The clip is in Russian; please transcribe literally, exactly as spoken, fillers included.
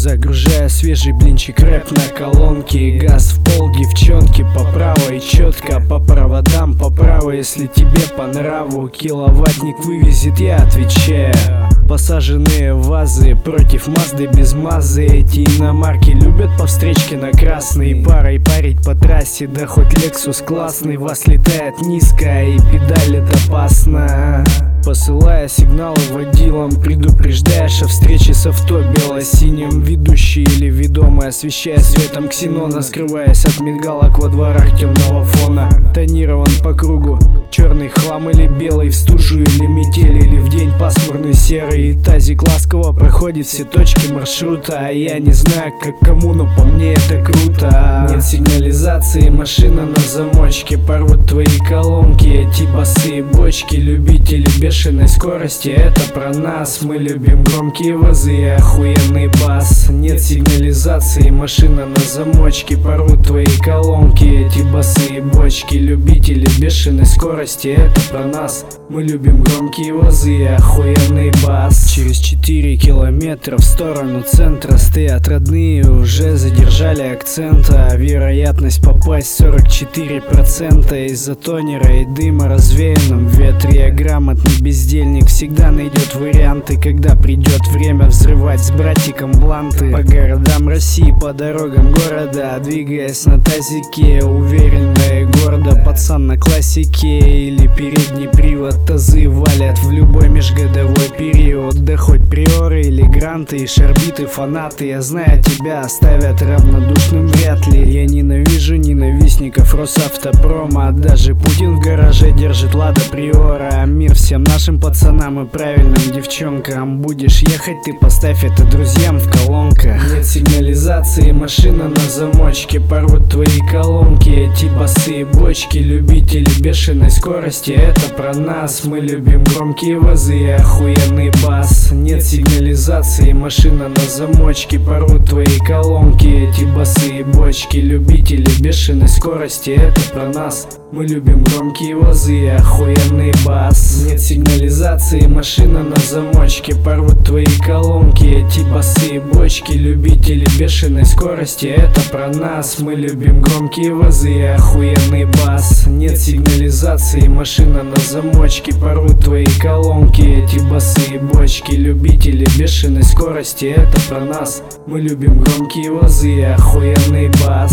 Загружая свежий блинчик, рэп на колонке. Газ в пол, девчонки по правой, четко по проводам по правой. Если тебе по нраву киловаттник вывезет, я отвечаю. Посаженные вазы против Мазды без Мазы. Эти иномарки любят по встречке на красный. Парой парить по трассе, да хоть Lexus классный. Вас летает низко и педаль это опасно. Посылая сигналы водилам, предупреждаешь о встрече с авто бело-синим. Ведущий или ведомый, освещая светом ксенона, скрываясь от мигалок во дворах темного фона. Тонирован по кругу, черный хлам или белый, в стужу или метель, или в день пасмурный серый. И тазик ласково проходит все точки маршрута. А я не знаю как кому, но по мне это круто. Нет сигнализации, машина на замочке, порвут твои колонки, эти басы и бочки. Любители бешеной скорости, это про нас. Мы любим громкие вазы и охуенный бас. Нет сигнализации, машина на замочке, порвут твои колонки, эти басы и бочки. Любители бешеной скорости, это про нас. Мы любим громкие вазы и охуенный бас. Через четыре километра в сторону центра стоят родные, уже задержали акцента. Вероятность попасть сорок четыре процента. Из-за тонера и дыма развеянном ветре. Я грамотный бездельник, всегда найдет варианты, когда придет время взрывать с братиком бланты. По городам России, по дорогам города, двигаясь на тазике, уверенно и гордо. Пацан на классике или передний привод. Тазы валят в любой межгодовой период. Да хоть приоры или гранты и шарбиты фанаты, я знаю, тебя оставят равнодушным вряд ли. Я ненавижу ненавистников Росавтопрома. Даже Путин в гараже держит Лада Приора. Мир всем нашим пацанам и правильным девчонкам. Будешь ехать, ты поставь это друзьям в колонках. Нет сигнализации, машина на замочке, порвут твои колонки, эти басы и бочки. Любители бешеной скорости, это про нас. Мы любим громкие вазы и охуенный бас. Нет сигнализации, машина на замочке, порвут твои колонки, эти басы и бочки. Любители бешеной скорости, это про нас. Мы любим громкие вазы и охуенный бас. Нет сигнализации, машина на замочке, порвут твои колонки, эти басы и бочки. Любители бешеной скорости, это про нас. Мы любим громкие вазы и охуенный бас. Нет сигнализации, машина на замочке, порвут твои колонки, эти басы и бочки. Любители бешеной скорости, это про нас. Мы любим громкие вазы и охуенный бас.